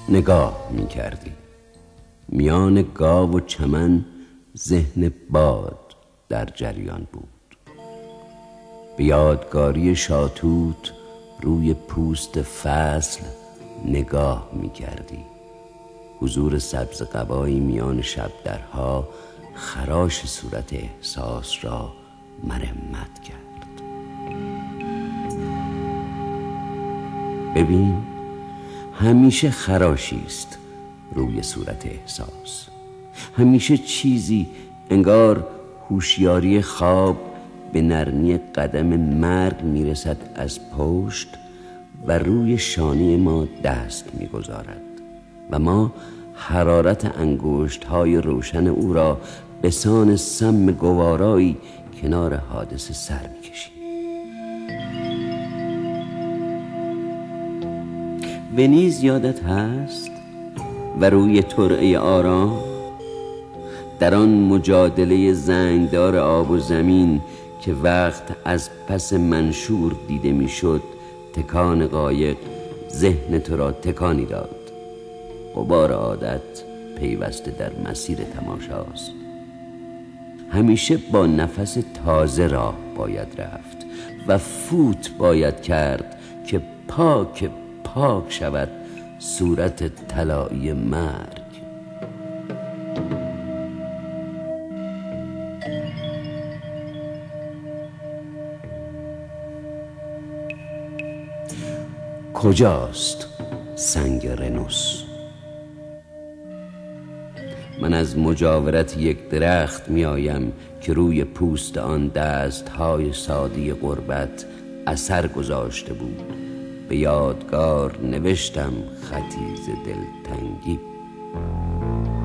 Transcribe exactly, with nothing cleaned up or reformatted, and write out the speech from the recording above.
نگاه می کردی. میان گاو و چمن ذهن باد در جریان بود. به یادگاری شاتوت روی پوست فصل نگاه می کردی. حضور سبز قبایی میان شب درها خراش صورت احساس را مرمت کرد. ببین، همیشه خراشی است روی صورت احساس. همیشه چیزی انگار هوشیاری خواب به نرمی قدم مرگ میرسد از پشت و روی شانه ما دست میگذارد و ما حرارت انگشت‌های روشن او را به سان سم گوارایی کنار حادثه سر میکشیم. ونیز یادت هست؟ و روی ترعه آرام در آن مجادله زنگدار آب و زمین که وقت از پس منشور دیده میشد، تکان قایق ذهن تو را تکانی داد. غبار عادت پیوسته در مسیر تماشاست. همیشه با نفس تازه راه باید رفت و فوت باید کرد که پاک پاک شود صورت طلایی مرگ. کجاست سنگ رنوس؟ من از مجاورت یک درخت می آیم که روی پوست آن دستهای ساده غربت اثر گذاشته بود. به یادگار نوشتم خطی ز دلتنگی.